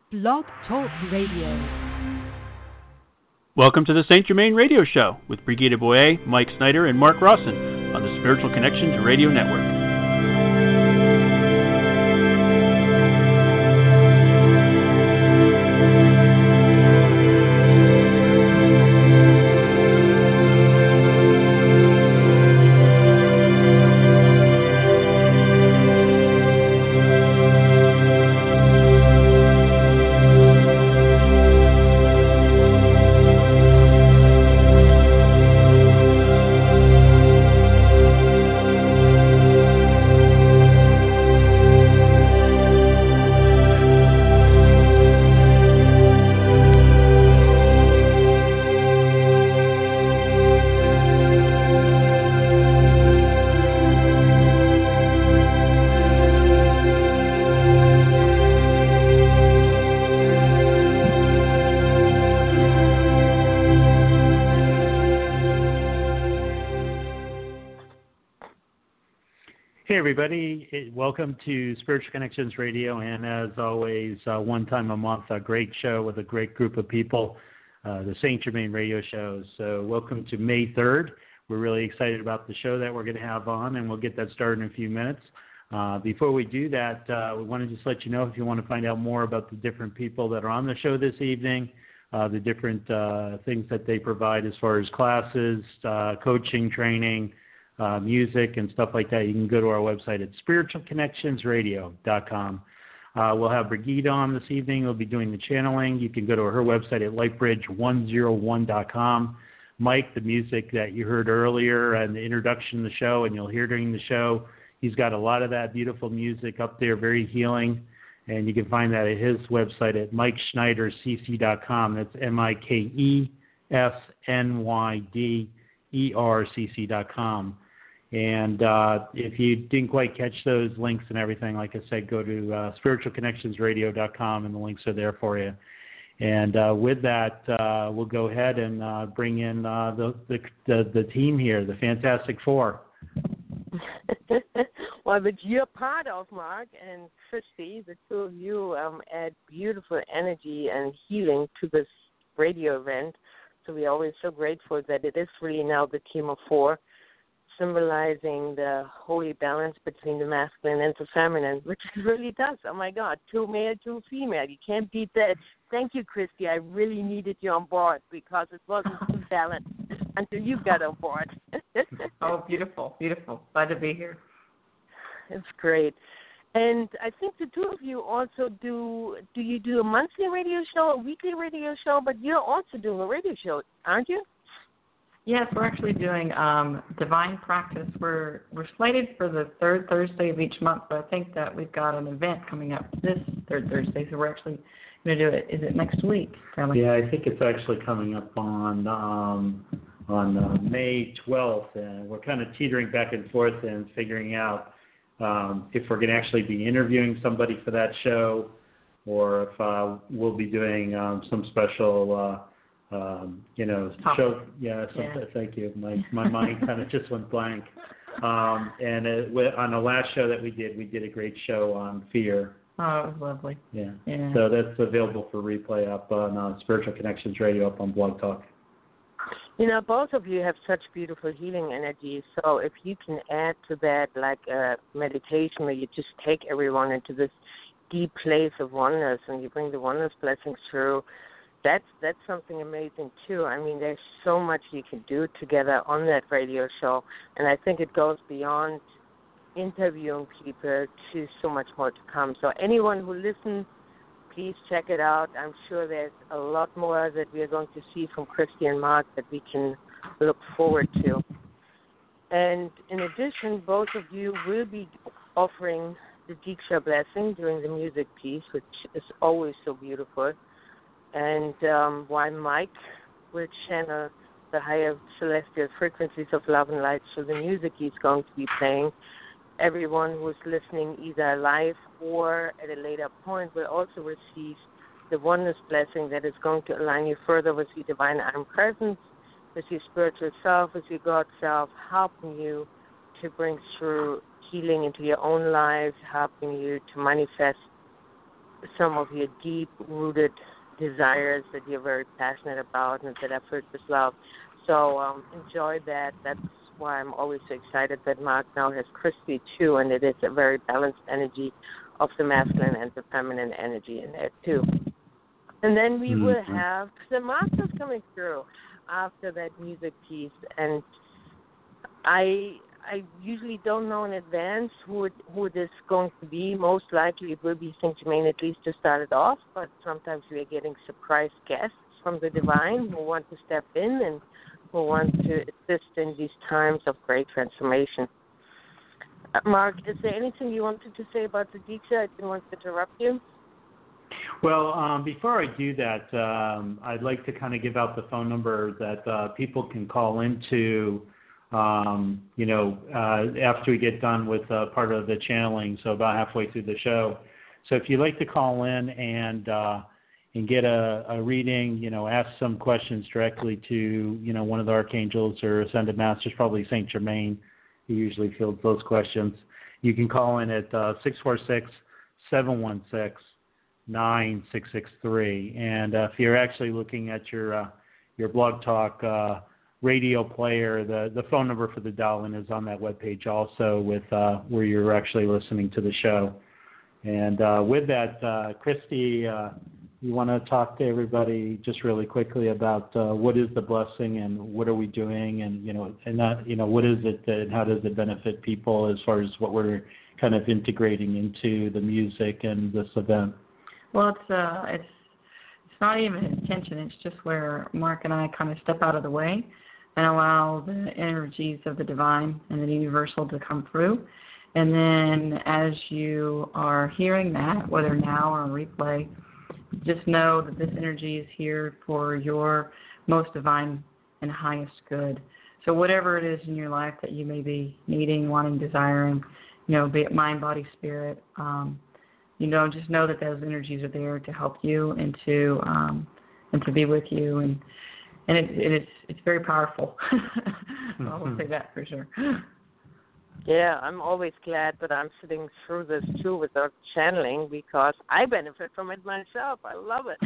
Blog Talk Radio. Welcome to the St. Germain Radio Show with Brigitte Boyer, Mike Snyder, and Mark Rawson on the Spiritual Connections Radio Network. Hey everybody, welcome to Spiritual Connections Radio, and as always, one time a month, a great show with a great group of people, the St. Germain Radio Show. So welcome to May 3rd. We're really excited about the show that we're going to have on, and we'll get that started in a few minutes. Before we do that, we want to just let you know if you want to find out more about the different people that are on the show this evening, the different things that they provide as far as classes, coaching, training, music and stuff like that, you can go to our website at spiritualconnectionsradio.com. We'll have Brigitte on this evening. We'll be doing the channeling. You can go to her website at lightbridge101.com. Mike, the music that you heard earlier and the introduction to the show, and you'll hear during the show, he's got a lot of that beautiful music up there, very healing. And you can find that at his website at MikeSnyderCC.com. That's MikeSnyderCC.com. And if you didn't quite catch those links and everything, like I said, go to spiritualconnectionsradio.com, and the links are there for you. And with that, we'll go ahead and bring in the team here, the Fantastic Four. Well, that you're part of, Mark and Christy, the two of you add beautiful energy and healing to this radio event. So we're always so grateful that it is really now the team of four, symbolizing the holy balance between the masculine and the feminine, which it really does. Oh, my God, two male, two female. You can't beat that. Thank you, Christy. I really needed you on board because it wasn't too balanced until you got on board. Oh, beautiful, beautiful. Glad to be here. It's great. And I think the two of you also do you do a monthly radio show, a weekly radio show, but you're also doing a radio show, aren't you? Yes, we're actually doing Divine Practice. We're slated for the third Thursday of each month, but I think that we've got an event coming up this third Thursday, so we're actually going to do it. Is it next week, Charlie? Yeah, I think it's actually coming up on May 12th, and we're kind of teetering back and forth and figuring out if we're going to actually be interviewing somebody for that show, or if we'll be doing some special show. Yeah, thank you. My mind kind of just went blank. And on the last show that we did a great show on fear. Oh, it was lovely. Yeah. So that's available for replay up on Spiritual Connections Radio up on Blog Talk. You know, both of you have such beautiful healing energy. So if you can add to that like a meditation where you just take everyone into this deep place of oneness and you bring the oneness blessings through, that's something amazing too. I mean, there's so much you can do together on that radio show, and I think it goes beyond interviewing people to so much more to come. So anyone who listens, please check it out. I'm sure there's a lot more that we are going to see from Christy and Mark that we can look forward to. And in addition, both of you will be offering the Diksha blessing during the music piece, which is always so beautiful. And while Mike will channel the higher celestial frequencies of love and light through the music he's going to be playing, everyone who's listening either live or at a later point will also receive the oneness blessing that is going to align you further with your divine I'm presence, with your spiritual self, with your God self, helping you to bring through healing into your own lives, helping you to manifest some of your deep-rooted desires that you're very passionate about and that I've heard with love. So enjoy that. That's why I'm always so excited that Mark now has Christy too, and it is a very balanced energy of the masculine and the feminine energy in there too. And then we will have the masters coming through after that music piece, and I usually don't know in advance who it is going to be. Most likely it will be Saint Germain, at least to start it off, but sometimes we are getting surprise guests from the divine who want to step in and who want to assist in these times of great transformation. Mark, is there anything you wanted to say about the Diksha? I didn't want to interrupt you. Well, before I do that, I'd like to kind of give out the phone number that people can call into, after we get done with part of the channeling, so about halfway through the show. So if you'd like to call in and get a reading, ask some questions directly to, one of the archangels or ascended masters, probably Saint Germain, who usually fields those questions, you can call in at 646-716-9663. And if you're actually looking at your Blog Talk radio player, the phone number for the dial-in is on that webpage also, with where you're actually listening to the show. And with that, Christy, you want to talk to everybody just really quickly about what is the blessing and what are we doing, and what is it and how does it benefit people as far as what we're kind of integrating into the music and this event? Well, it's not even intention. It's just where Mark and I kind of step out of the way and allow the energies of the divine and the universal to come through. And then as you are hearing that, whether now or on replay, just know that this energy is here for your most divine and highest good. So whatever it is in your life that you may be needing, wanting, desiring, be it mind, body, spirit, just know that those energies are there to help you and to be with you, and it's very powerful. I will say that for sure. Yeah, I'm always glad that I'm sitting through this too without channeling, because I benefit from it myself. I love it.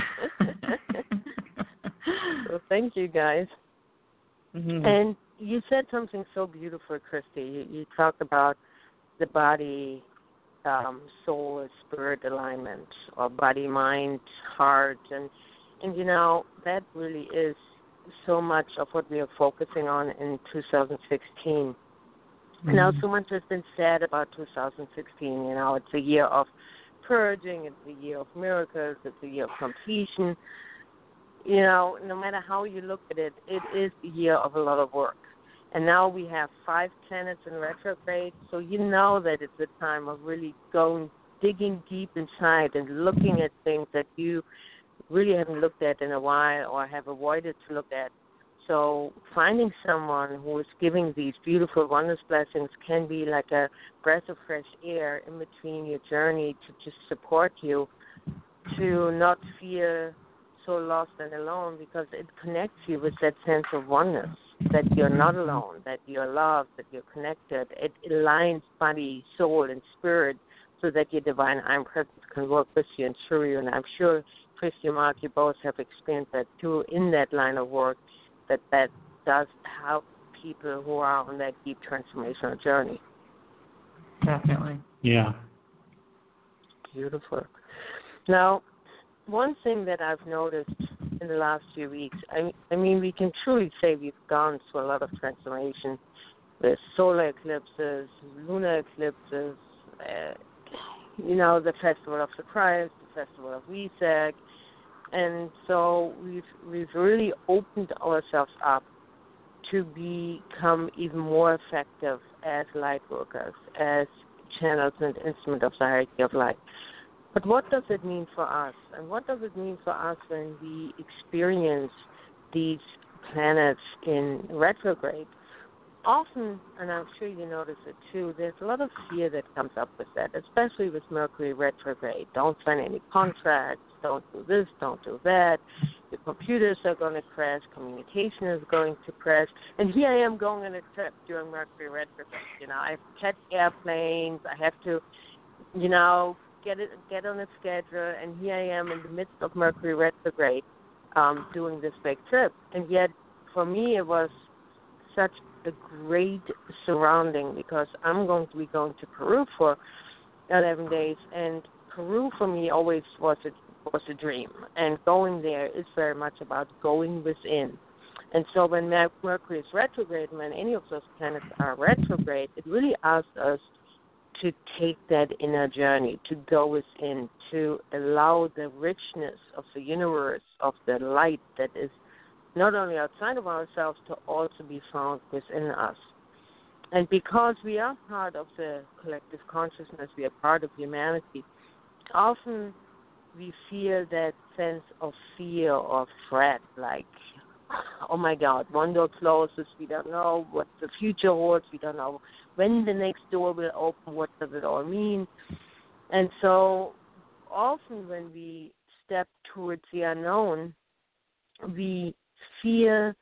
So thank you, guys. Mm-hmm. And you said something so beautiful, Christy. You talked about the body, soul, spirit alignment, or body, mind, heart, and that really is so much of what we are focusing on in 2016. Now, so much has been said about 2016. It's a year of purging, it's a year of miracles, it's a year of completion. No matter how you look at it, it is a year of a lot of work. And now we have 5 planets in retrograde, so that it's a time of really digging deep inside and looking at things that you really haven't looked at in a while or have avoided to look at. So finding someone who is giving these beautiful, wondrous blessings can be like a breath of fresh air in between your journey to just support you, to not feel so lost and alone, because it connects you with that sense of oneness, that you're not alone, that you're loved, that you're connected. It aligns body, soul, and spirit so that your divine I'm presence can work with you and through you. And I'm sure, Christy and Mark, you both have experienced that too in that line of work, that does help people who are on that deep transformational journey. Definitely. Yeah. Beautiful. Now, one thing that I've noticed in the last few weeks, I mean, we can truly say we've gone through a lot of transformation with solar eclipses, lunar eclipses, the Festival of the Christ, the Festival of Wesak. And so we've really opened ourselves up to become even more effective as light workers, as channels and instruments of the hierarchy of light. But what does it mean for us? And what does it mean for us when we experience these planets in retrograde? Often, and I'm sure you notice it too, there's a lot of fear that comes up with that, especially with Mercury retrograde. Don't sign any contracts, don't do this, don't do that. The computers are going to crash, communication is going to crash. And here I am going on a trip during Mercury retrograde. I have to catch airplanes, I have to, get on a schedule, and here I am in the midst of Mercury retrograde, doing this big trip. And yet, for me, it was such a great surrounding because I'm going to be going to Peru for 11 days, and Peru for me always was a dream. And going there is very much about going within. And so when Mercury is retrograde, when any of those planets are retrograde, it really asks us to take that inner journey, to go within, to allow the richness of the universe, of the light that is not only outside of ourselves, to also be found within us. And because we are part of the collective consciousness, we are part of humanity, often we feel that sense of fear or threat, like, oh my God, one door closes, we don't know what the future holds, we don't know when the next door will open, what does it all mean? And so often when we step towards the unknown, we fear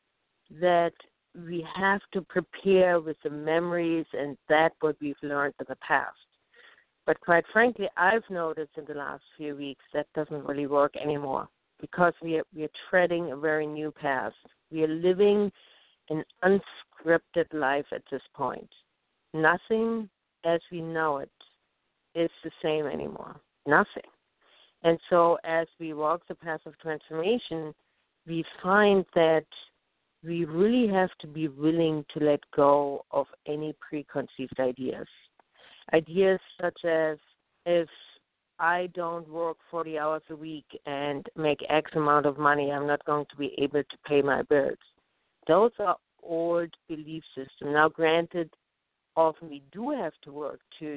that we have to prepare with the memories and that what we've learned in the past. But quite frankly, I've noticed in the last few weeks that doesn't really work anymore because we are treading a very new path. We are living an unscripted life at this point. Nothing as we know it is the same anymore. Nothing. And so as we walk the path of transformation, we find that we really have to be willing to let go of any preconceived ideas. Ideas such as, if I don't work 40 hours a week and make X amount of money, I'm not going to be able to pay my bills. Those are old belief systems. Now, granted, often we do have to work to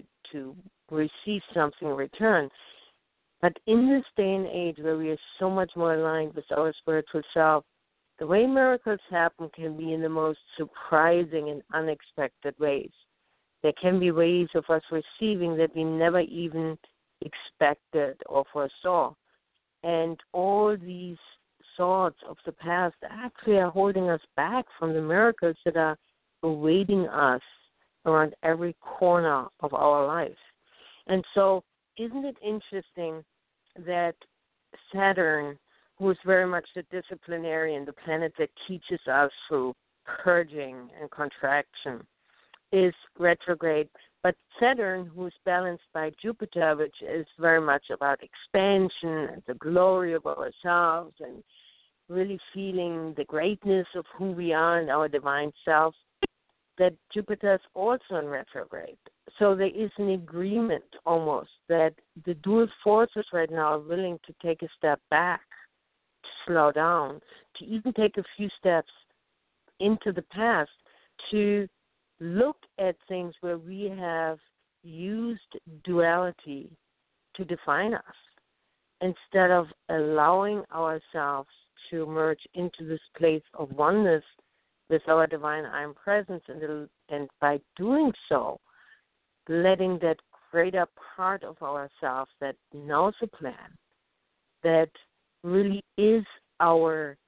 receive something in return. But in this day and age where we are so much more aligned with our spiritual self, the way miracles happen can be in the most surprising and unexpected ways. There can be ways of us receiving that we never even expected or foresaw. And all these thoughts of the past actually are holding us back from the miracles that are awaiting us around every corner of our life. And so isn't it interesting that Saturn, who is very much the disciplinarian, the planet that teaches us through purging and contraction, is retrograde. But Saturn, who's balanced by Jupiter, which is very much about expansion and the glory of ourselves and really feeling the greatness of who we are and our divine self, that Jupiter is also in retrograde. So there is an agreement almost that the dual forces right now are willing to take a step back, to slow down, to even take a few steps into the past, to look at things where we have used duality to define us, instead of allowing ourselves to merge into this place of oneness with our divine I Am presence, and by doing so, letting that greater part of ourselves that knows the plan, that really is our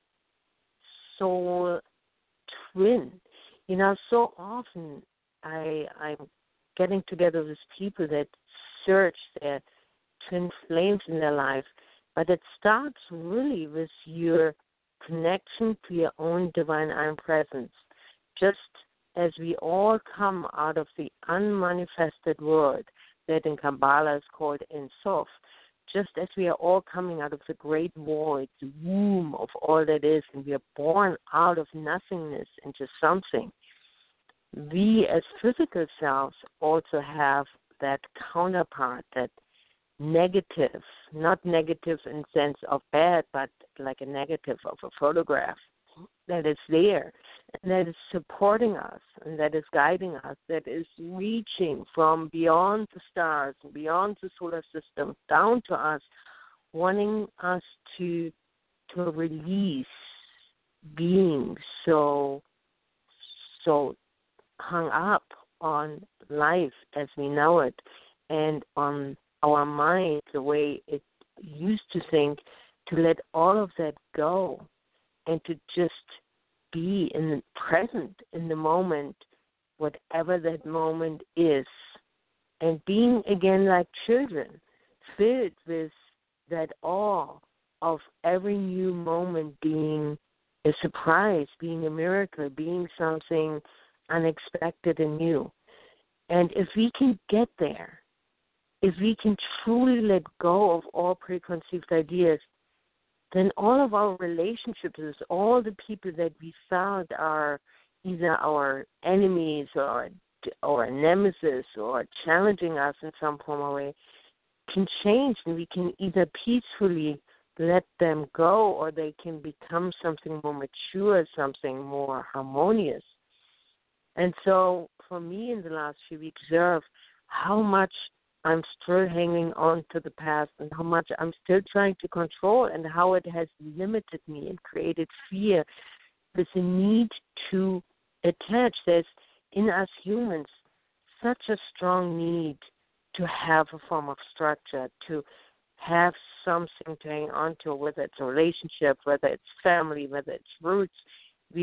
soul twin. You know, so often I'm getting together with people that search their twin flames in their life, but it starts really with your connection to your own divine I Am presence. Just as we all come out of the unmanifested world that in Kabbalah is called Ein Sof, just as we are all coming out of the great void, the womb of all that is, and we are born out of nothingness into something, we as physical selves also have that counterpart, that negative, not negative in sense of bad, but like a negative of a photograph that is there, and that is supporting us, and that is guiding us, that is reaching from beyond the stars, beyond the solar system, down to us, wanting us to release being so hung up on life as we know it, and on our mind the way it used to think, to let all of that go and to just be in the present, in the moment, whatever that moment is, and being again like children, filled with that awe of every new moment being a surprise, being a miracle, being something unexpected and new. And if we can get there, if we can truly let go of all preconceived ideas, then all of our relationships with all the people that we found are either our enemies or nemesis or challenging us in some form or way can change, and we can either peacefully let them go or they can become something more mature, something more harmonious. And so for me in the last few weeks, observe how much I'm still hanging on to the past and how much I'm still trying to control and how it has limited me and created fear. There's a need to attach. There's in us humans such a strong need to have a form of structure, to have something to hang on to, whether it's a relationship, whether it's family, whether it's roots. We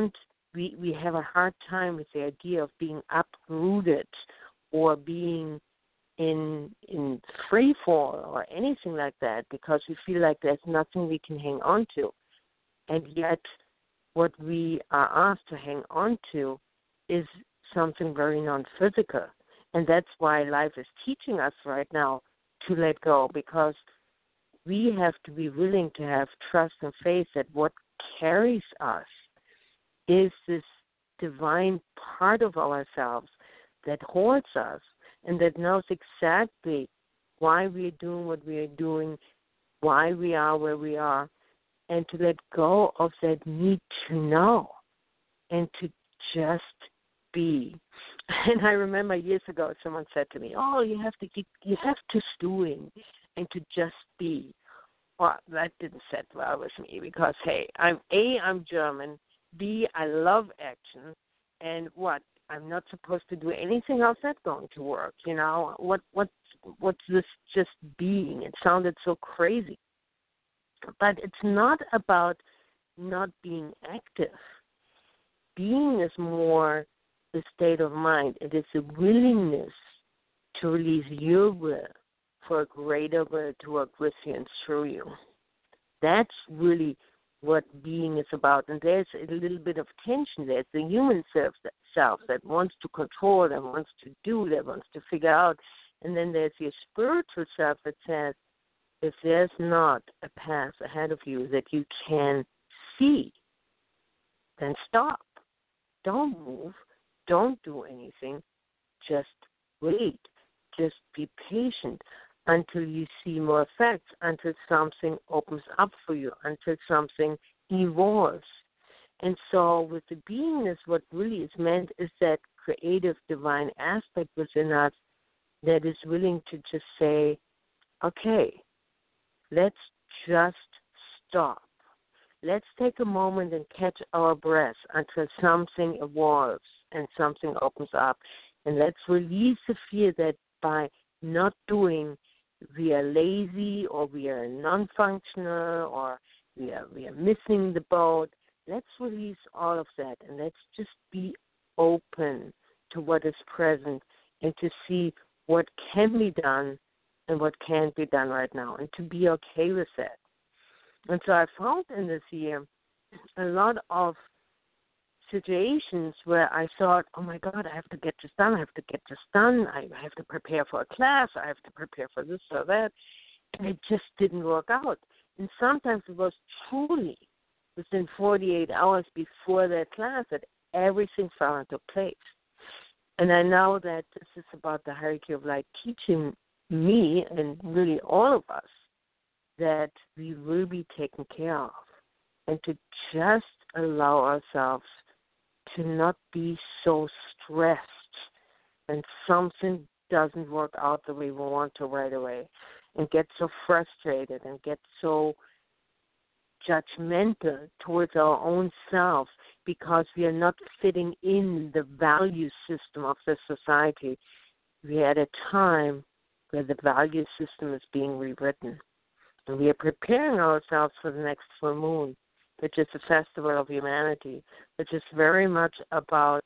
have a hard time with the idea of being uprooted or being in free fall or anything like that because we feel like there's nothing we can hang on to. And yet what we are asked to hang on to is something very non-physical. And that's why life is teaching us right now to let go, because we have to be willing to have trust and faith that what carries us is this divine part of ourselves that holds us and that knows exactly why we are doing what we are doing, why we are where we are, and to let go of that need to know and to just be. And I remember years ago someone said to me, you have to doing and to just be. Well, that didn't sit well with me because, hey, I'm German, B, I love action, and I'm not supposed to do anything else that's going to work, what's this just being? It sounded so crazy. But it's not about not being active. Being is more the state of mind. It is a willingness to release your will for a greater will to work with you and through you. That's really what being is about. And there's a little bit of tension. There's the human self that wants to control, that wants to do, that wants to figure out. And then there's your spiritual self that says, if there's not a path ahead of you that you can see, then stop. Don't move. Don't do anything. Just wait. Just be patient until you see more effects, until something opens up for you, until something evolves. And so with the beingness, what really is meant is that creative divine aspect within us that is willing to just say, okay, let's just stop. Let's take a moment and catch our breath until something evolves and something opens up. And let's release the fear that by not doing, we are lazy or we are non-functional or we are missing the boat. Let's release all of that and let's just be open to what is present and to see what can be done and what can't be done right now, and to be okay with that. And so I found in this year a lot of situations where I thought, oh my God, I have to get this done, I have to prepare for a class, I have to prepare for this or that, and it just didn't work out. And sometimes it was truly within 48 hours before that class that everything fell into place. And I know that this is about the hierarchy of light teaching me and really all of us that we will be taken care of and to just allow ourselves to not be so stressed when something doesn't work out the way we want to right away and get so frustrated and get so judgmental towards our own selves because we are not fitting in the value system of the society. We are at a time where the value system is being rewritten. And we are preparing ourselves for the next full moon, which is the festival of humanity, which is very much about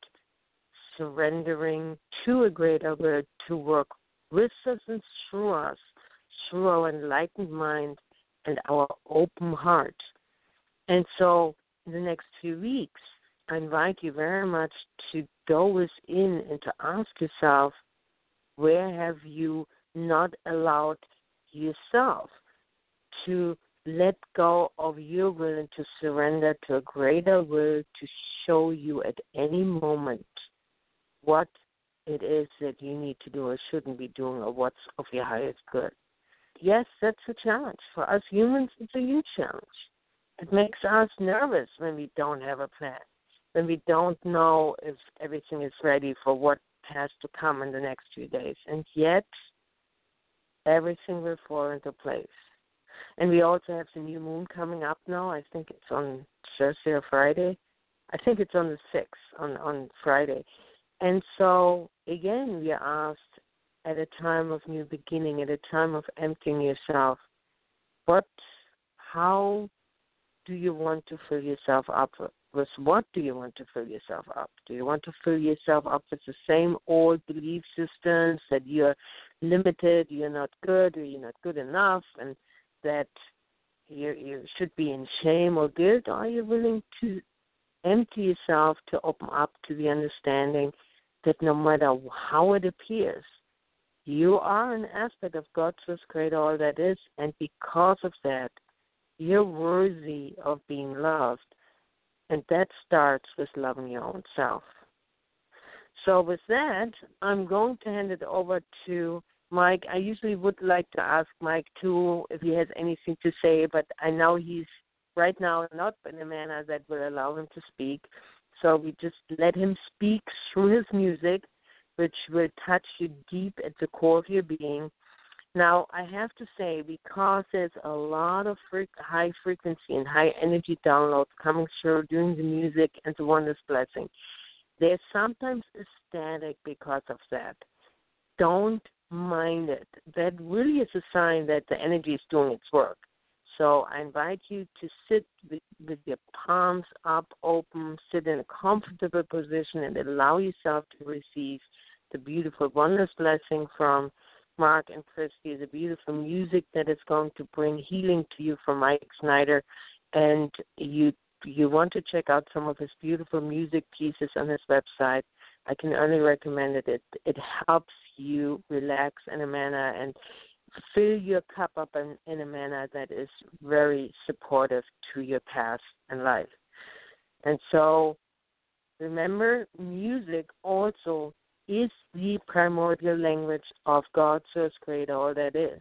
surrendering to a greater will to work with us and through us through our enlightened mind and our open heart. And so in the next few weeks, I invite you very much to go within and to ask yourself, where have you not allowed yourself to let go of your will and to surrender to a greater will to show you at any moment what it is that you need to do or shouldn't be doing or what's of your highest good. Yes, that's a challenge. For us humans, it's a huge challenge. It makes us nervous when we don't have a plan, when we don't know if everything is ready for what has to come in the next few days. And yet, everything will fall into place. And we also have the new moon coming up now. I think it's on Thursday or Friday. I think it's on the 6th, on Friday. And so, again, we are asked at a time of new beginning, at a time of emptying yourself, how do you want to fill yourself up with? What do you want to fill yourself up? Do you want to fill yourself up with the same old belief systems that you're limited, you're not good, or you're not good enough, and that you should be in shame or guilt? Or are you willing to empty yourself to open up to the understanding that no matter how it appears, you are an aspect of God's first creator, all that is, and because of that, you're worthy of being loved, and that starts with loving your own self. So with that, I'm going to hand it over to Mike. I usually would like to ask Mike, too, if he has anything to say, but I know he's right now not in a manner that will allow him to speak. So we just let him speak through his music, which will touch you deep at the core of your being. Now, I have to say, because there's a lot of high frequency and high energy downloads coming through during the music and the Wondrous Blessing, there's sometimes a static because of that. Don't mind it. That really is a sign that the energy is doing its work. So I invite you to sit with your palms up, open, sit in a comfortable position and allow yourself to receive the beautiful Wondrous Blessing from Mark and Christy, the beautiful music that is going to bring healing to you from Mike Snyder. And you want to check out some of his beautiful music pieces on his website, I can only recommend it. It helps you relax in a manner and fill your cup up in a manner that is very supportive to your past and life. And so remember, music also is the primordial language of God's first creator, all that is.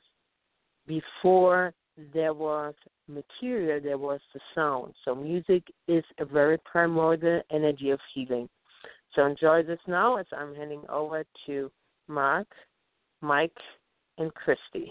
Before there was material, there was the sound. So music is a very primordial energy of healing. So enjoy this now as I'm handing over to Mark, Mike, and Christy.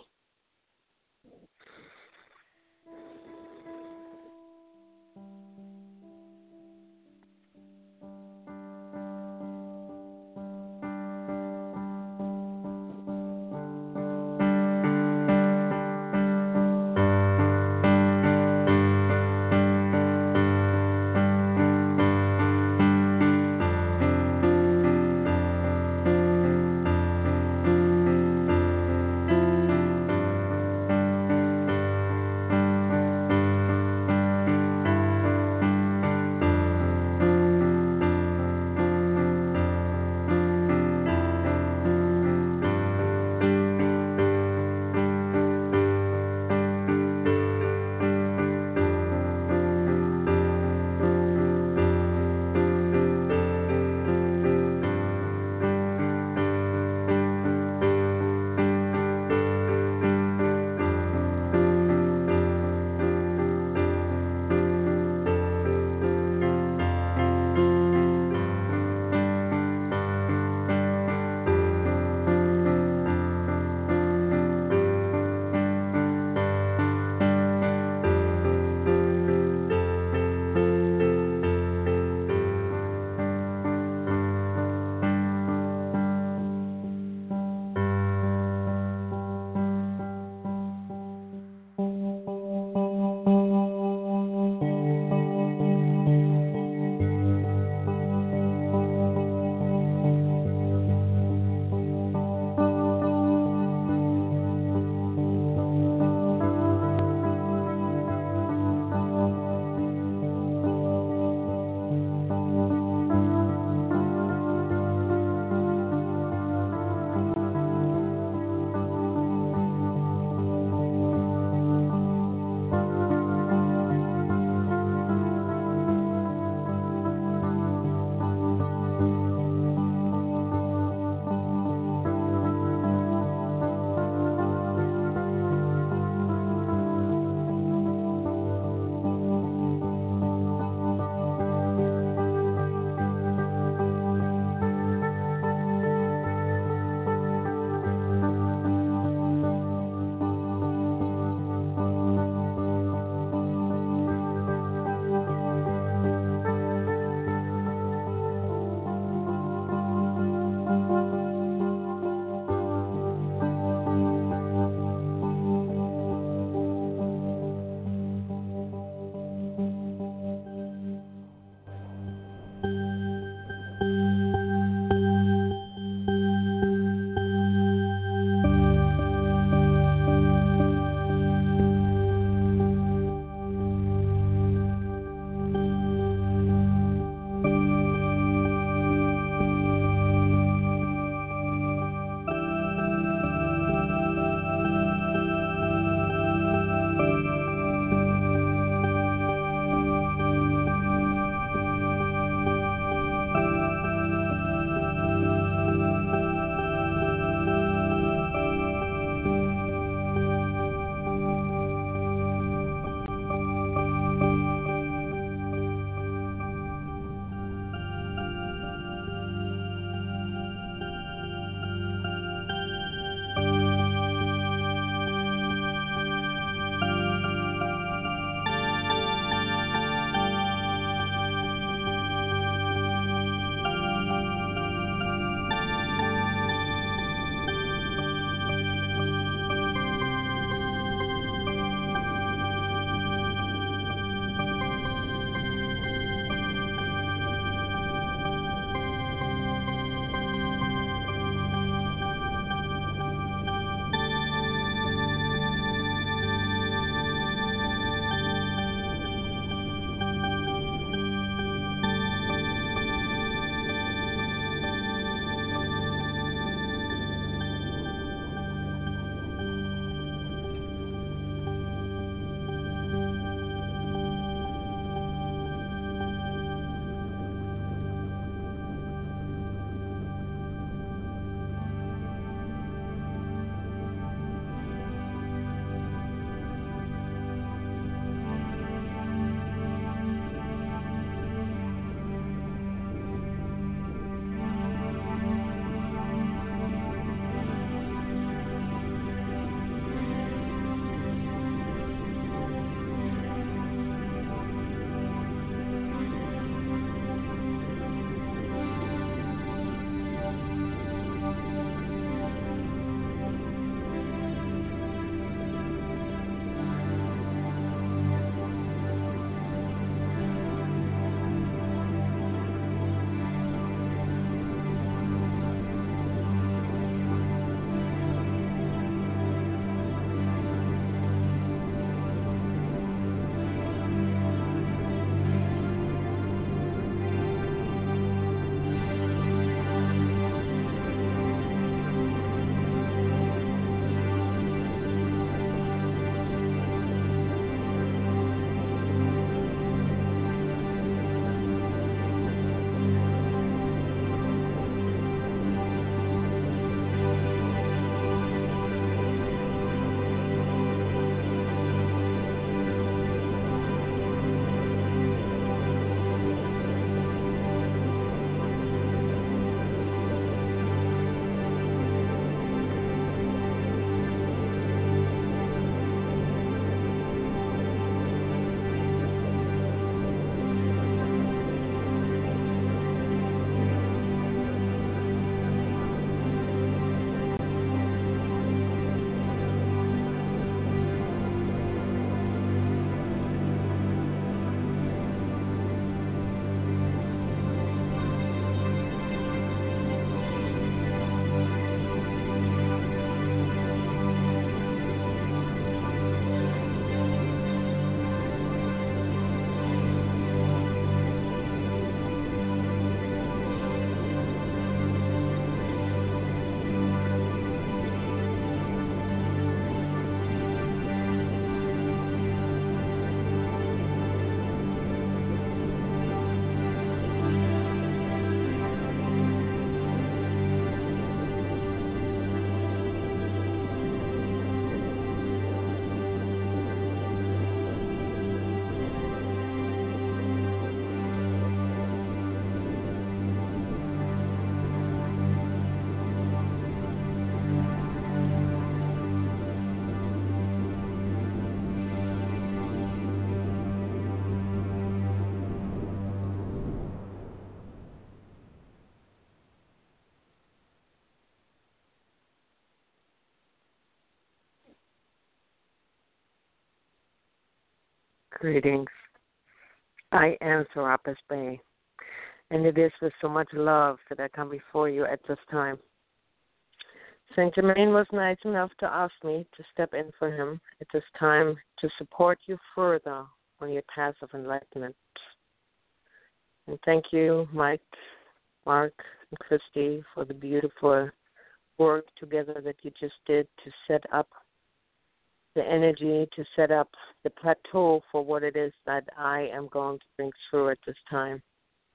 Greetings. I am Serapis Bay, and it is with so much love that I come before you at this time. Saint Germain was nice enough to ask me to step in for him at this time to support you further on your path of enlightenment. And thank you, Mike, Mark, and Christy, for the beautiful work together that you just did to set up the energy, to set up the plateau for what it is that I am going to bring through at this time.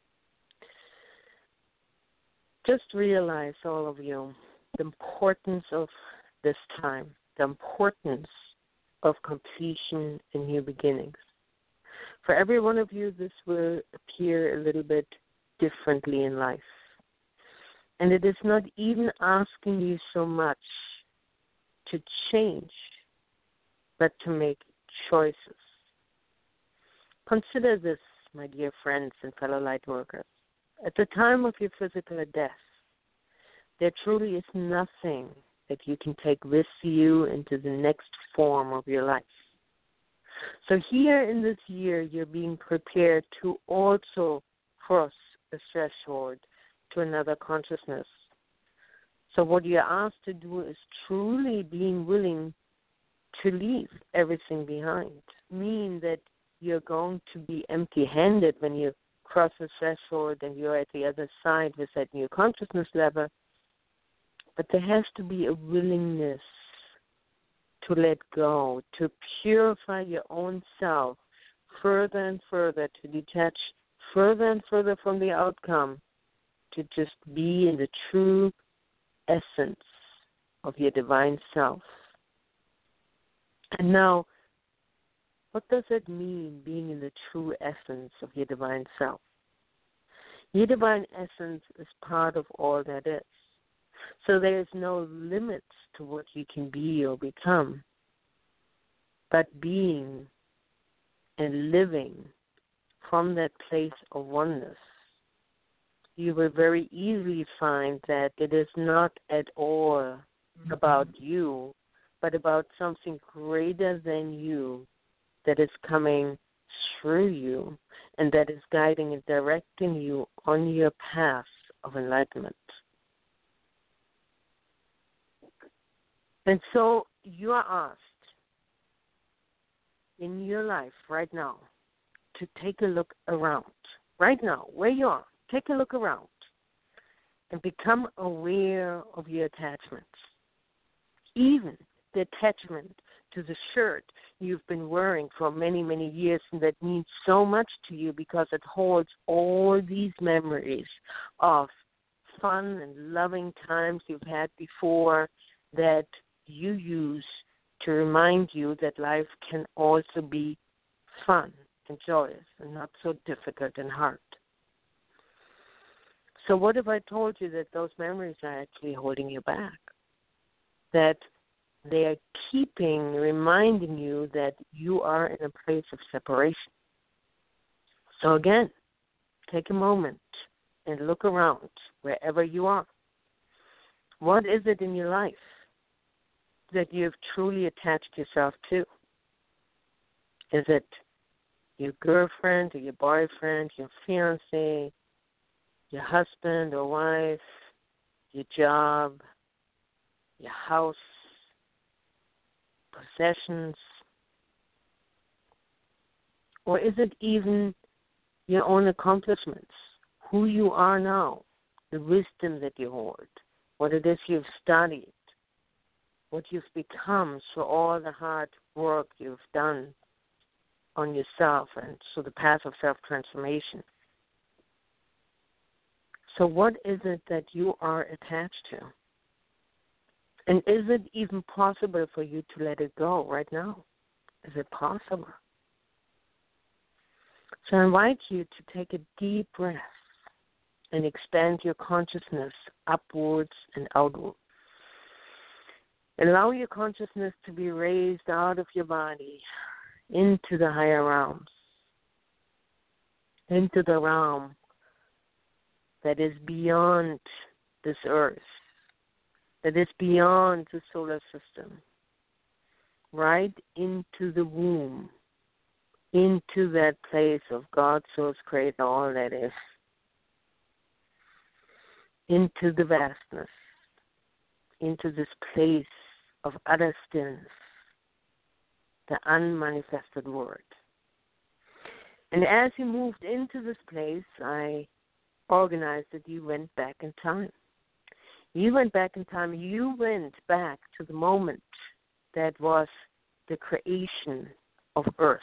Just realize, all of you, the importance of this time, the importance of completion and new beginnings. For every one of you, this will appear a little bit differently in life. And it is not even asking you so much to change, but to make choices. Consider this, my dear friends and fellow light workers. At the time of your physical death, there truly is nothing that you can take with you into the next form of your life. So here in this year, you're being prepared to also cross the threshold to another consciousness. So what you're asked to do is truly being willing to leave everything behind, mean that you're going to be empty-handed when you cross the threshold and you're at the other side with that new consciousness level. But there has to be a willingness to let go, to purify your own self further and further, to detach further and further from the outcome, to just be in the true essence of your divine self. And now, what does it mean, being in the true essence of your divine self? Your divine essence is part of all that is. So there is no limits to what you can be or become. But being and living from that place of oneness, you will very easily find that it is not at all about you, but about something greater than you that is coming through you and that is guiding and directing you on your path of enlightenment. And so you are asked in your life right now to take a look around. Right now, where you are, take a look around and become aware of your attachments. Even the attachment to the shirt you've been wearing for many, many years, and that means so much to you because it holds all these memories of fun and loving times you've had before that you use to remind you that life can also be fun and joyous and not so difficult and hard. So what if I told you that those memories are actually holding you back? That they are reminding you that you are in a place of separation. So again, take a moment and look around wherever you are. What is it in your life that you've truly attached yourself to? Is it your girlfriend or your boyfriend, your fiancé, your husband or wife, your job, your house, possessions? Or is it even your own accomplishments, who you are now, the wisdom that you hold, what it is you've studied, what you've become through all the hard work you've done on yourself and through the path of self-transformation? So what is it that you are attached to? And is it even possible for you to let it go right now? Is it possible? So I invite you to take a deep breath and expand your consciousness upwards and outward. Allow your consciousness to be raised out of your body into the higher realms, into the realm that is beyond this earth, that is beyond the solar system, right into the womb, into that place of God source create all that is, into the vastness, into this place of utter stillness, the unmanifested word. And as you moved into this place, I organized that you went back in time. You went back in time. You went back to the moment that was the creation of Earth.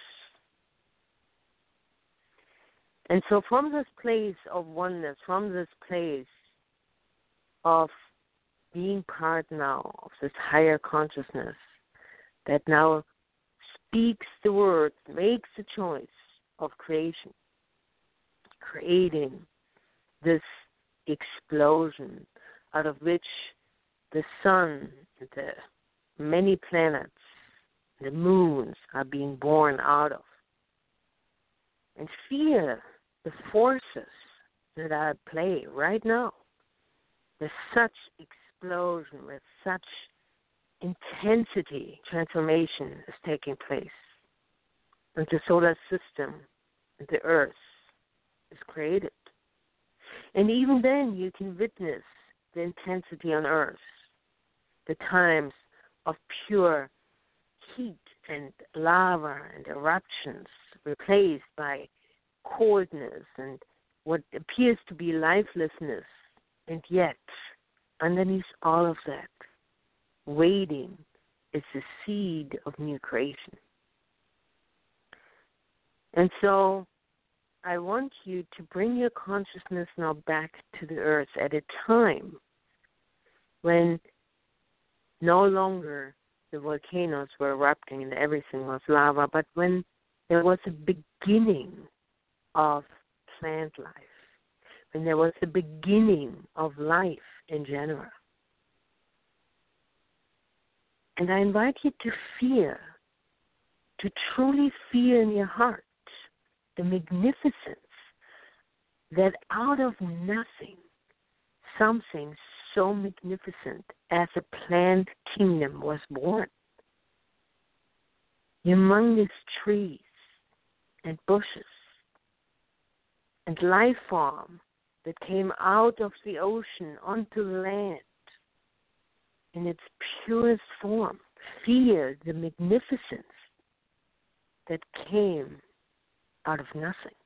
And so from this place of oneness, from this place of being part now of this higher consciousness that now speaks the words, makes the choice of creation, creating this explosion out of which the sun, the many planets, the moons are being born out of. And feel the forces that are at play right now. With such explosion, with such intensity, transformation is taking place. And the solar system, the earth, is created. And even then you can witness the intensity on earth, the times of pure heat and lava and eruptions replaced by coldness and what appears to be lifelessness. And yet, underneath all of that, waiting is the seed of new creation. And so I want you to bring your consciousness now back to the earth at a time when no longer the volcanoes were erupting and everything was lava, but when there was a beginning of plant life, when there was the beginning of life in general. And I invite you to feel, to truly feel in your heart the magnificence that out of nothing, something so magnificent as a plant kingdom was born. Humongous trees and bushes and life form that came out of the ocean onto the land in its purest form. Feel the magnificence that came out of nothing.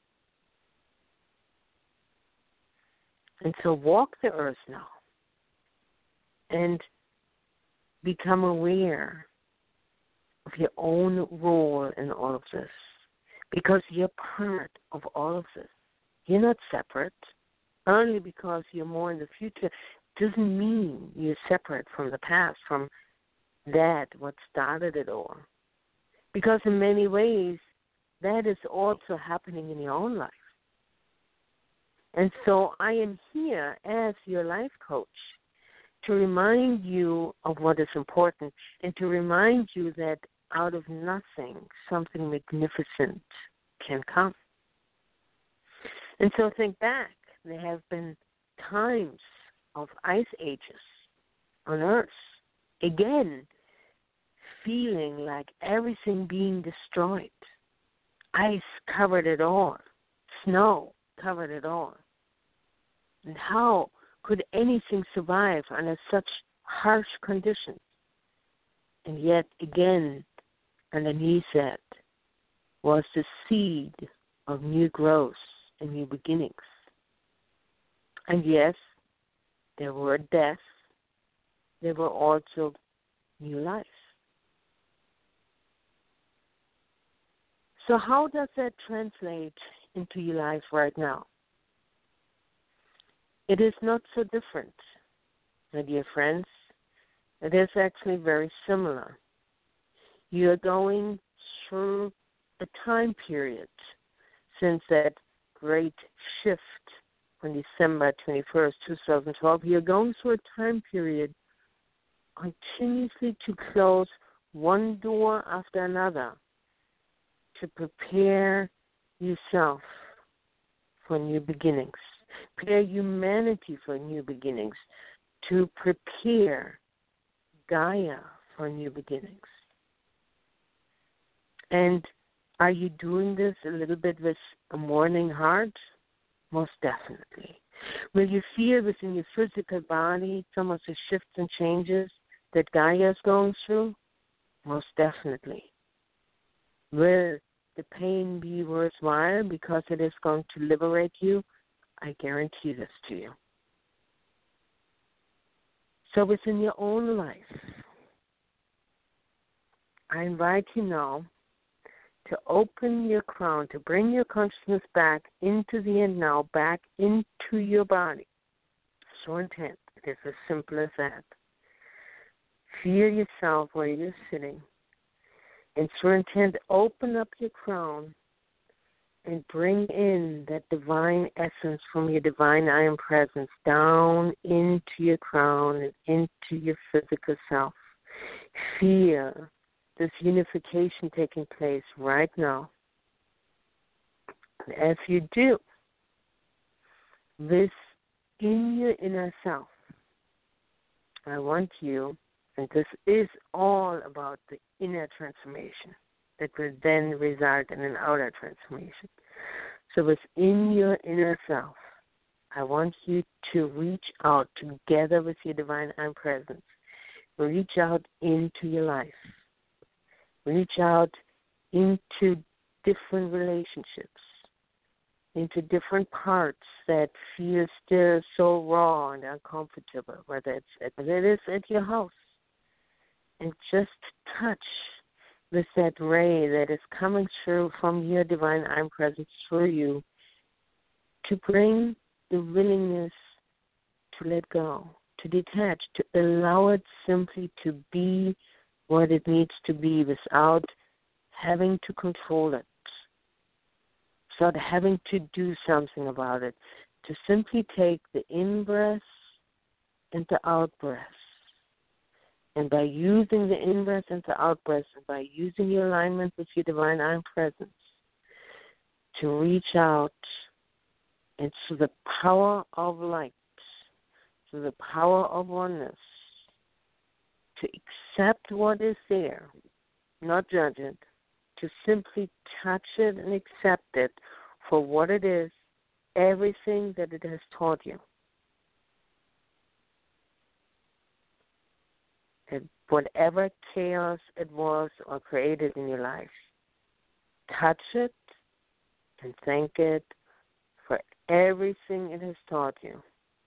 And so walk the earth now and become aware of your own role in all of this, because you're part of all of this. You're not separate. Only because you're more in the future doesn't mean you're separate from the past, from that, what started it all. Because in many ways, that is also happening in your own life. And so I am here as your life coach to remind you of what is important and to remind you that out of nothing, something magnificent can come. And so think back. There have been times of ice ages on Earth. Again, feeling like everything being destroyed. Ice covered it all. Snow covered it all. And how could anything survive under such harsh conditions? And yet, again, underneath that was the seed of new growth and new beginnings. And yes, there were deaths. There were also new life. So how does that translate into your life right now? It is not so different, my dear friends. It is actually very similar. You are going through a time period since that great shift on December 21st, 2012. You're going through a time period continuously to close one door after another to prepare yourself for new beginnings, prepare humanity for new beginnings, to prepare Gaia for new beginnings. And Are you doing this a little bit with a mourning heart? Most definitely. Will you feel within your physical body some of the shifts and changes that Gaia is going through? Most definitely. Will the pain be worthwhile because it is going to liberate you? I guarantee this to you. So within your own life, I invite you now to open your crown, to bring your consciousness back into the end now, back into your body. So intent. It is as simple as that. Feel yourself where you're sitting. And through intent, open up your crown and bring in that divine essence from your divine I am presence down into your crown and into your physical self. Feel this unification taking place right now. And as you do, this in your inner self, I want you, and this is all about the inner transformation that will then result in an outer transformation. So within your inner self, I want you to reach out together with your divine I am presence. Reach out into your life. Reach out into different relationships, into different parts that feel still so raw and uncomfortable, whether it is at your house. And just touch with that ray that is coming through from your divine I am presence through you to bring the willingness to let go, to detach, to allow it simply to be what it needs to be without having to control it, without having to do something about it, to simply take the in-breath and the out-breath. And by using the in-breath and the out-breath, and by using your alignment with your divine I am presence, to reach out and through the power of light, through the power of oneness, to accept what is there, not judge it, to simply touch it and accept it for what it is, everything that it has taught you. And whatever chaos it was or created in your life, touch it and thank it for everything it has taught you.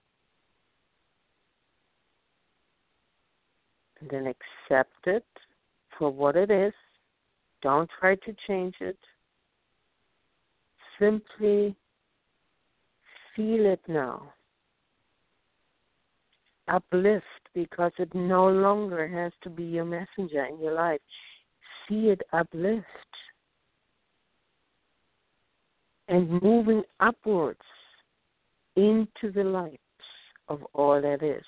And then accept it for what it is. Don't try to change it. Simply feel it now. Uplift, because it no longer has to be your messenger in your life. See it uplift. And moving upwards into the light of all that is.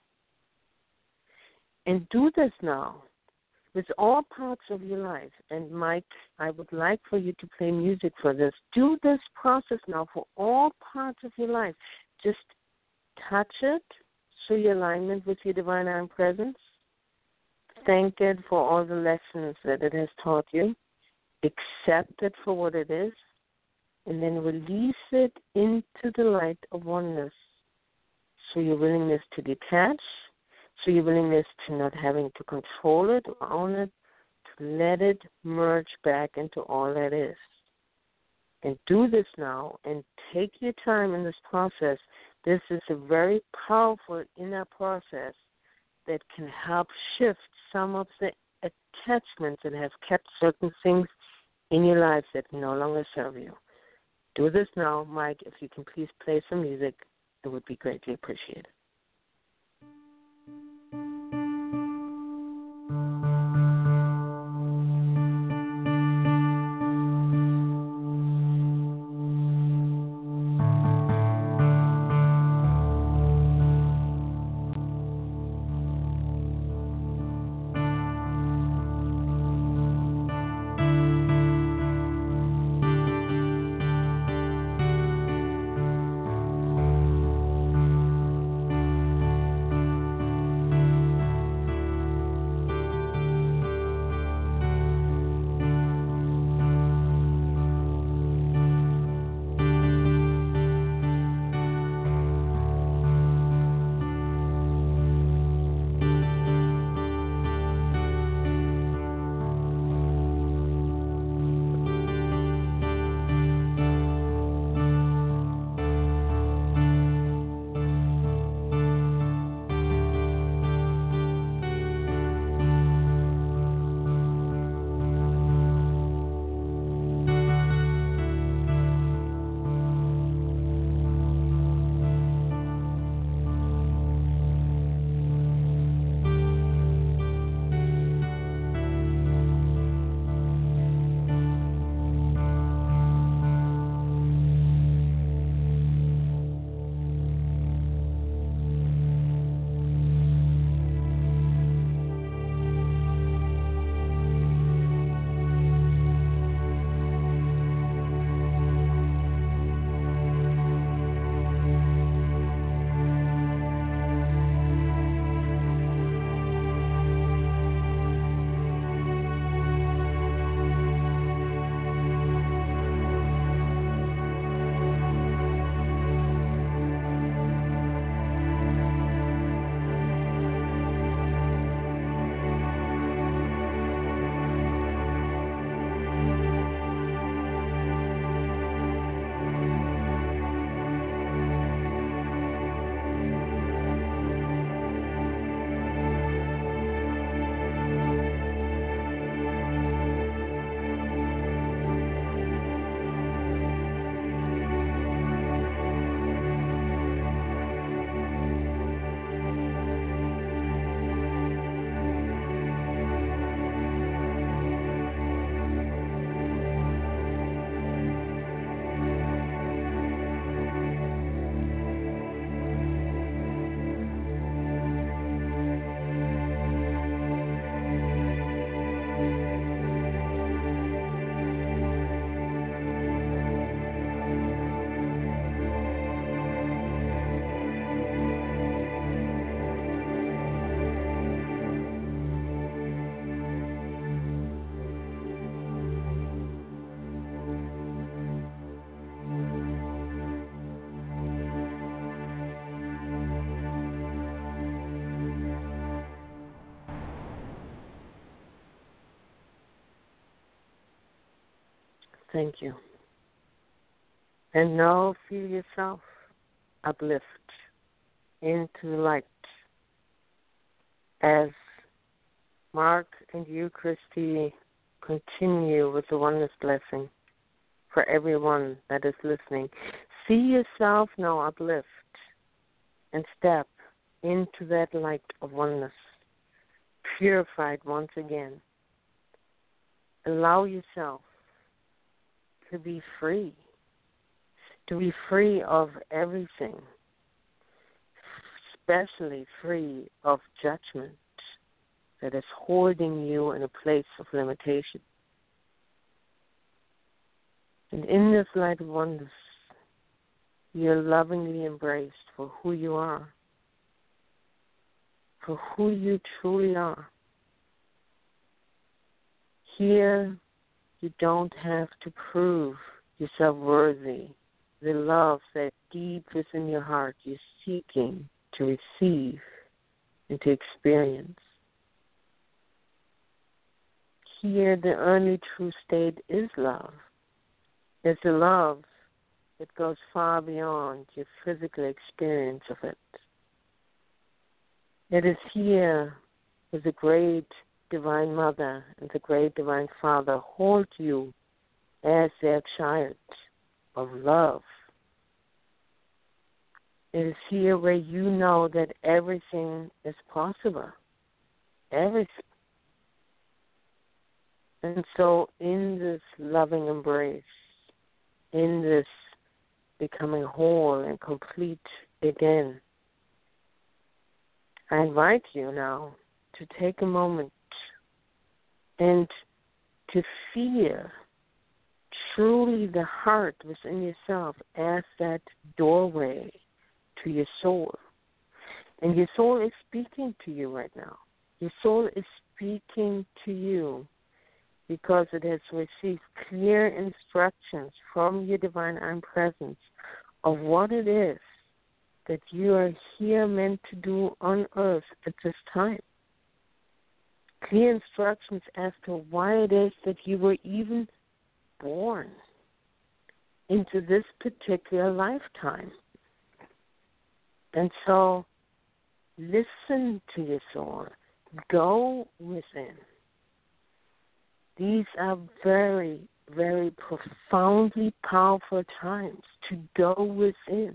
And do this now with all parts of your life. And Mike, I would like for you to play music for this. Do this process now for all parts of your life. Just touch it through your alignment with your divine I am presence. Thank it for all the lessons that it has taught you. Accept it for what it is. And then release it into the light of oneness. So your willingness to detach, so your willingness to not having to control it or own it, to let it merge back into all that is. And do this now and take your time in this process. This is a very powerful inner process that can help shift some of the attachments that have kept certain things in your life that no longer serve you. Do this now, Mike. If you can please play some music, it would be greatly appreciated. Thank you. And now feel yourself uplift into light as Mark and you, Christy, continue with the oneness blessing for everyone that is listening. See yourself now uplift and step into that light of oneness, purified once again. Allow yourself to be free of everything, especially free of judgment that is holding you in a place of limitation. And in this light of oneness, you're lovingly embraced for who you are, for who you truly are. Here, you don't have to prove yourself worthy. The love that deep within your heart you're seeking to receive and to experience. Here, the only true state is love. It's a love that goes far beyond your physical experience of it. It is here where the great Divine Mother and the great Divine Father hold you as their child of love. It is here where you know that everything is possible. Everything. And so in this loving embrace, in this becoming whole and complete again, I invite you now to take a moment and to feel truly the heart within yourself as that doorway to your soul. And your soul is speaking to you right now. Your soul is speaking to you because it has received clear instructions from your divine I'm presence of what it is that you are here meant to do on earth at this time. Clear instructions as to why it is that you were even born into this particular lifetime. And so listen to your soul. Go within. These are very, very profoundly powerful times to go within.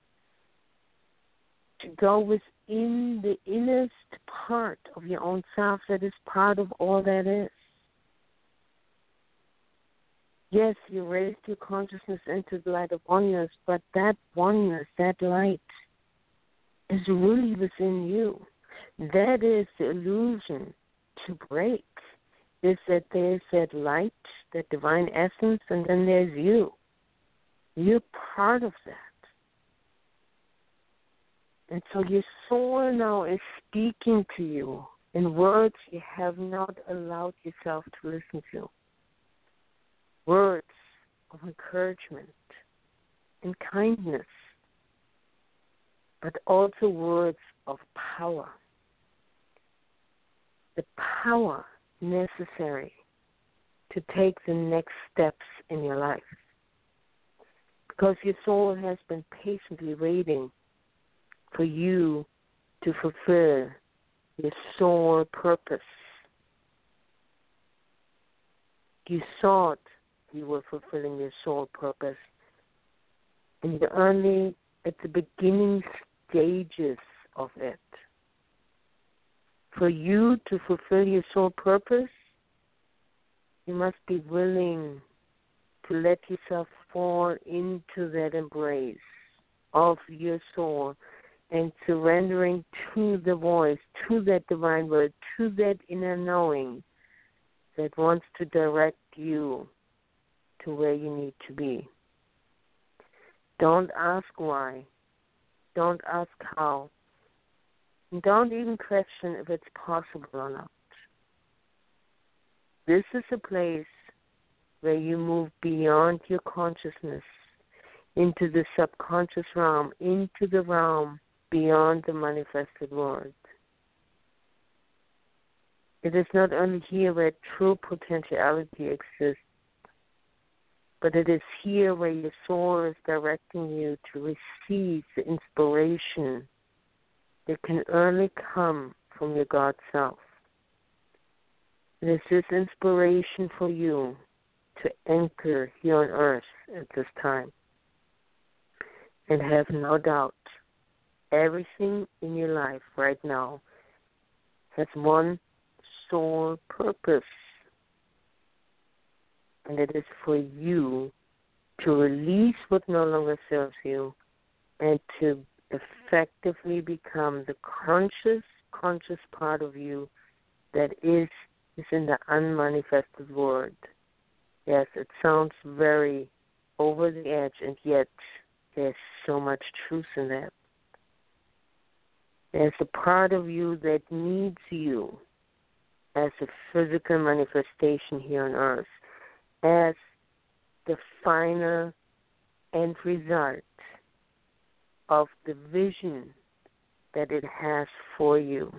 To go within the innerst part of your own self that is part of all that is. Yes, you raised your consciousness into the light of oneness, but that oneness, that light, is really within you. That is the illusion to break, is that there's that light, that divine essence, and then there's you. You're part of that. And so your soul now is speaking to you in words you have not allowed yourself to listen to. Words of encouragement and kindness, but also words of power. The power necessary to take the next steps in your life. Because your soul has been patiently waiting for you to fulfill your soul purpose. You thought you were fulfilling your soul purpose, and you're only at the beginning stages of it. For you to fulfill your soul purpose, you must be willing to let yourself fall into that embrace of your soul and surrendering to the voice, to that divine word, to that inner knowing that wants to direct you to where you need to be. Don't ask why. Don't ask how. And don't even question if it's possible or not. This is a place where you move beyond your consciousness into the subconscious realm, into the realm beyond the manifested world. It is not only here where true potentiality exists. But it is here where your soul is directing you to receive the inspiration that can only come from your God self. It is this inspiration for you to anchor here on earth at this time. And have no doubt, everything in your life right now has one sole purpose. And it is for you to release what no longer serves you and to effectively become the conscious part of you that is in the unmanifested world. Yes, it sounds very over the edge, and yet there's so much truth in that. There's a part of you that needs you as a physical manifestation here on earth, as the final end result of the vision that it has for you.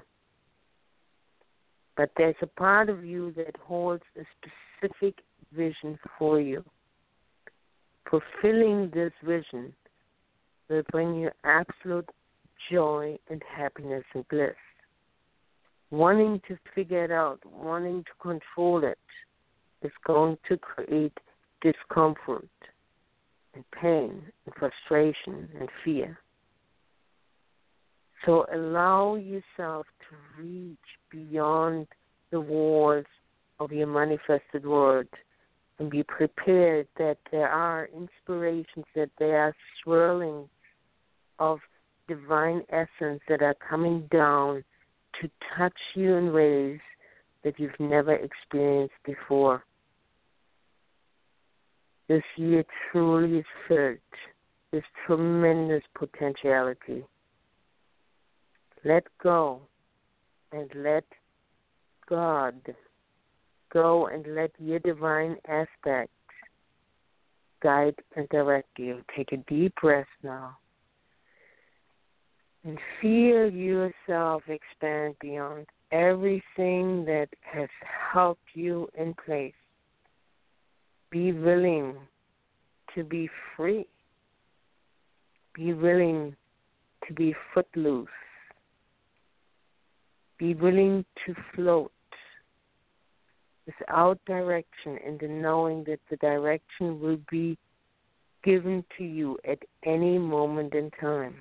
But there's a part of you that holds a specific vision for you. Fulfilling this vision will bring you absolute joy and happiness and bliss. Wanting to figure it out, wanting to control it, is going to create discomfort and pain and frustration and fear. So allow yourself to reach beyond the walls of your manifested world and be prepared that there are inspirations, that there are swirling of divine essence that are coming down to touch you in ways that you've never experienced before. This year truly is filled with tremendous potentiality. Let go and let God go, and let your divine aspects guide and direct you. Take a deep breath now and feel yourself expand beyond everything that has held you in place. Be willing to be free. Be willing to be footloose. Be willing to float without direction, in the knowing that the direction will be given to you at any moment in time.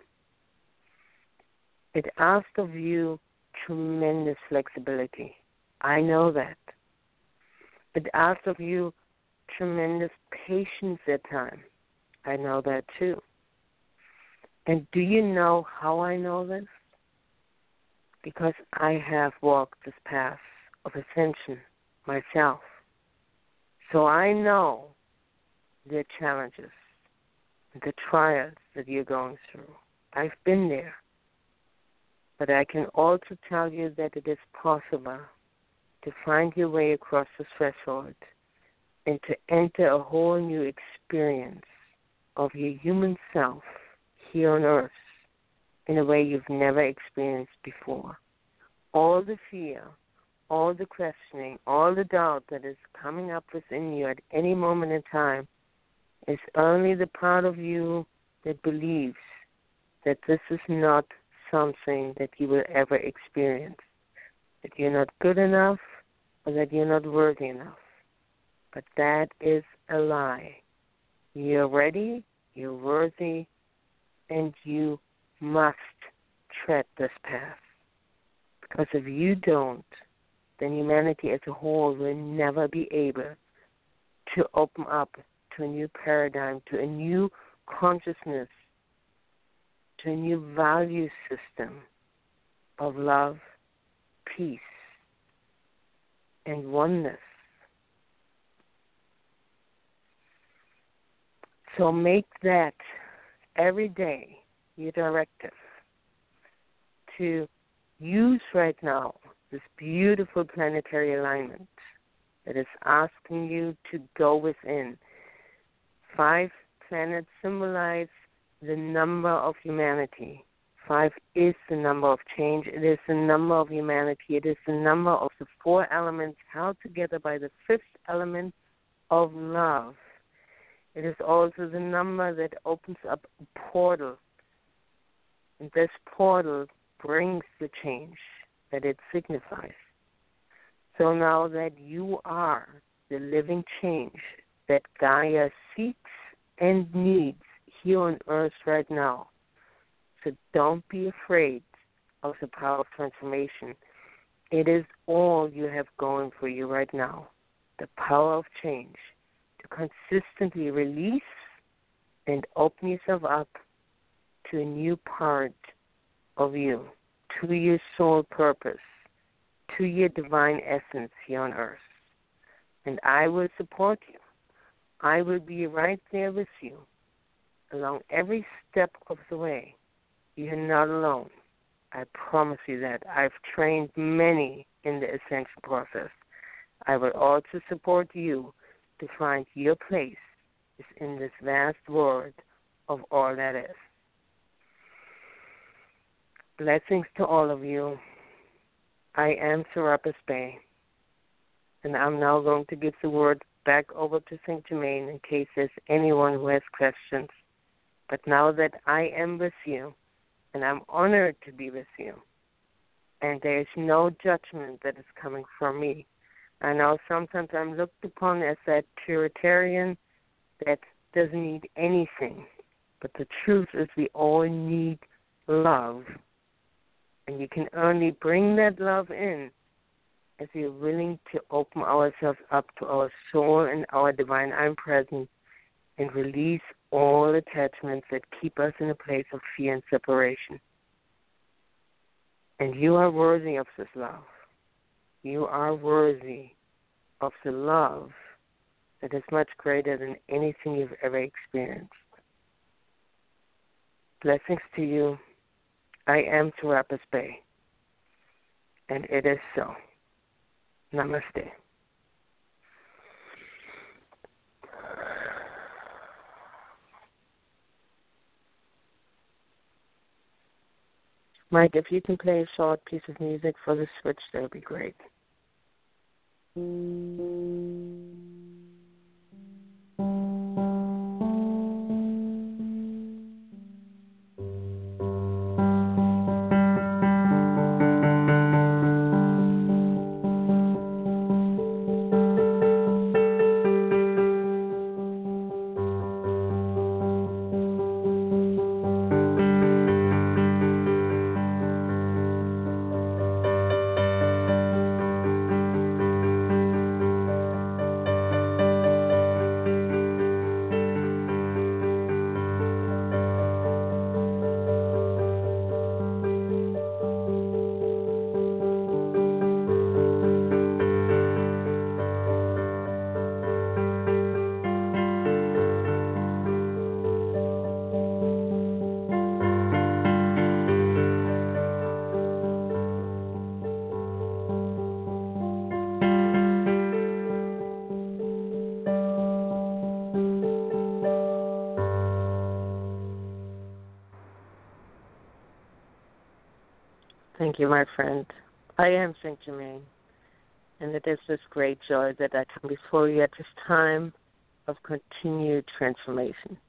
It asks of you tremendous flexibility. I know that. It asks of you tremendous patience at times. I know that too. And do you know how I know this? Because I have walked this path of ascension myself. So I know the challenges, the trials that you're going through. I've been there. But I can also tell you that it is possible to find your way across the threshold and to enter a whole new experience of your human self here on earth in a way you've never experienced before. All the fear, all the questioning, all the doubt that is coming up within you at any moment in time is only the part of you that believes that this is not something that you will ever experience, that you're not good enough or that you're not worthy enough. But that is a lie. You're ready, you're worthy, and you must tread this path. Because if you don't, then humanity as a whole will never be able to open up to a new paradigm, to a new consciousness, to a new value system of love, peace, and oneness. So make that every day your directive to use right now this beautiful planetary alignment that is asking you to go within. 5 planets symbolize the number of humanity. 5 is the number of change. It is the number of humanity. It is the number of the 4 elements held together by the 5th element of love. It is also the number that opens up a portal. And this portal brings the change that it signifies. So now that you are the living change that Gaia seeks and needs here on Earth right now, so don't be afraid of the power of transformation. It is all you have going for you right now, the power of change, to consistently release and open yourself up to a new part of you, to your soul purpose, to your divine essence here on Earth. And I will support you. I will be right there with you along every step of the way. You're not alone. I promise you that. I've trained many in the ascension process. I will also support you to find your place in this vast world of all that is. Blessings to all of you. I am Serapis Bey, and I'm now going to give the word back over to St. Germain in case there's anyone who has questions. But now that I am with you, and I'm honored to be with you, and there is no judgment that is coming from me. I know sometimes I'm looked upon as that Puritarian that doesn't need anything, but the truth is we all need love. And you can only bring that love in if you're willing to open ourselves up to our soul and our divine I'm present and release all attachments that keep us in a place of fear and separation. And you are worthy of this love. You are worthy of the love that is much greater than anything you've ever experienced. Blessings to you. I am Serapis Bey, and it is so. Namaste. Mike, if you can play a short piece of music for the switch, that would be great. Thank you, my friend. I am St. Germain, and it is with great joy that I come before you at this time of continued transformation.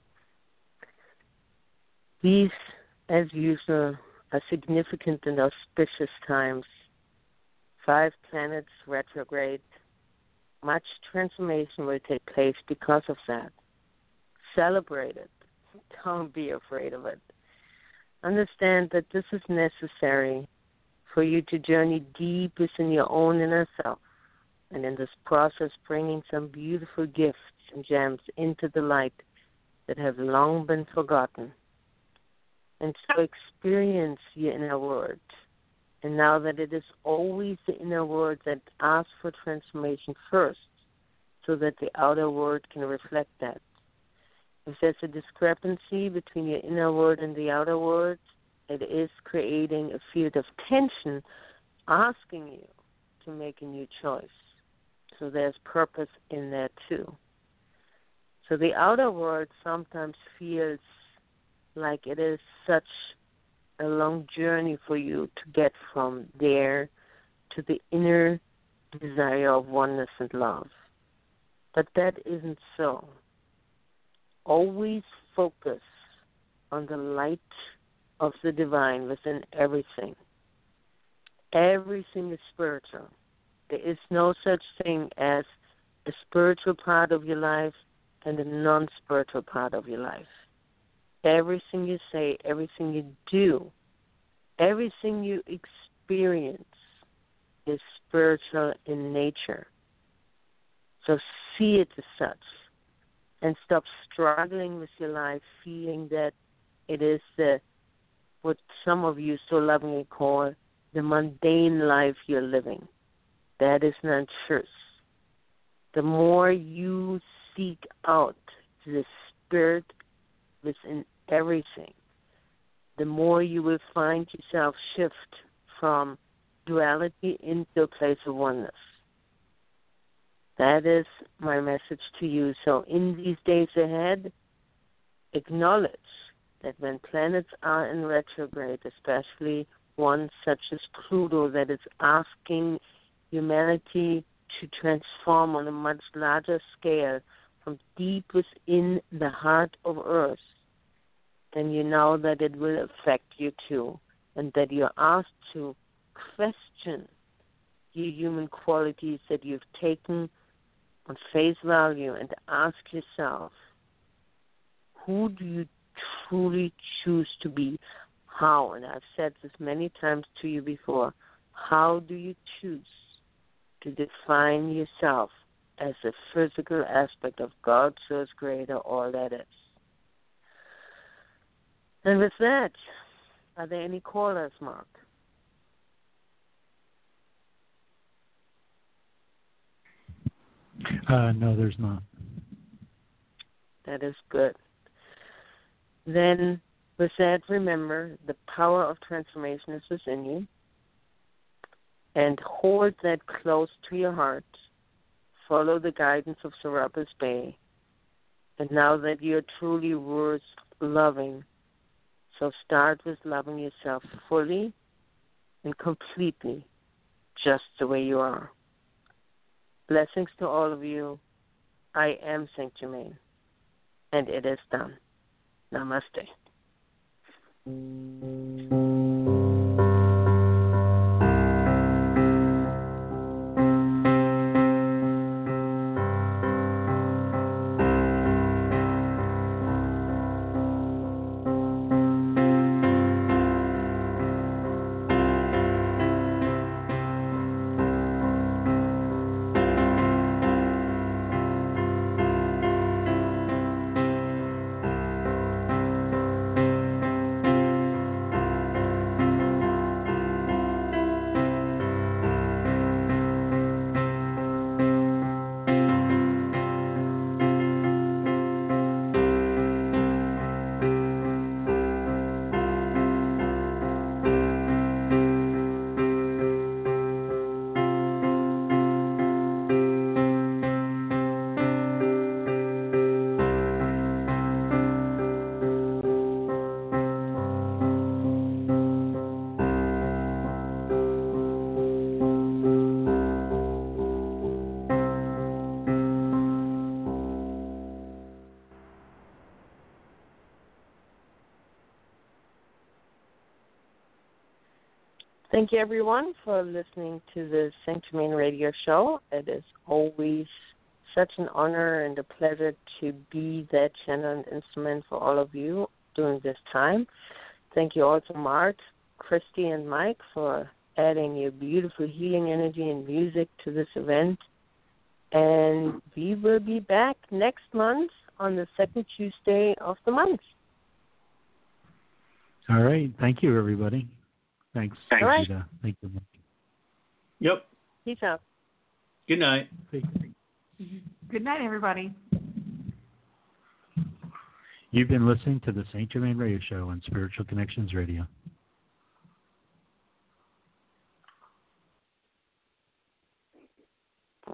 These, as usual, are significant and auspicious times. 5 planets retrograde. Much transformation will take place because of that. Celebrate it. Don't be afraid of it. Understand that this is necessary for you to journey deep within your own inner self, and in this process bringing some beautiful gifts and gems into the light that have long been forgotten. And so experience your inner world. And now that it is always the inner world that asks for transformation first, so that the outer world can reflect that. If there's a discrepancy between your inner world and the outer world, it is creating a field of tension, asking you to make a new choice. So there's purpose in that too. So the outer world sometimes feels like it is such a long journey for you to get from there to the inner desire of oneness and love. But that isn't so. always focus on the light of the divine within everything. Everything is spiritual. There is no such thing as a spiritual part of your life and a non-spiritual part of your life. Everything you say, everything you do, everything you experience is spiritual in nature. So see it as such and stop struggling with your life, feeling that it is what some of you so lovingly call the mundane life you're living. That is not truth. The more you seek out the spirit within everything, the more you will find yourself shift from duality into a place of oneness. That is my message to you. So in these days ahead, acknowledge that when planets are in retrograde, especially one such as Pluto that is asking humanity to transform on a much larger scale from deep within the heart of Earth, then you know that it will affect you too, and that you're asked to question your human qualities that you've taken on face value and ask yourself, who do you truly choose to be? How? And I've said this many times to you before. How do you choose to define yourself as a physical aspect of God, Source, Creator, all that is? And with that, are there any callers, Mark? No, there's not. That is good. Then, with that, remember the power of transformation is within you. And hold that close to your heart. Follow the guidance of Serapis Bey. And now that you're truly worth loving, so start with loving yourself fully and completely, just the way you are. Blessings to all of you. I am Saint Germain, and it is done. Namaste. Thank you, everyone, for listening to the Saint Germain Radio Show. It is always such an honor and a pleasure to be that channel and instrument for all of you during this time. Thank you also, Mark, Christy, and Mike, for adding your beautiful healing energy and music to this event. And we will be back next month on the second Tuesday of the month. All right. Thank you, everybody. Thanks. All right. Thank you. Yep. Peace out. Good night. Good night, everybody. You've been listening to the Saint Germain Radio Show on Spiritual Connections Radio.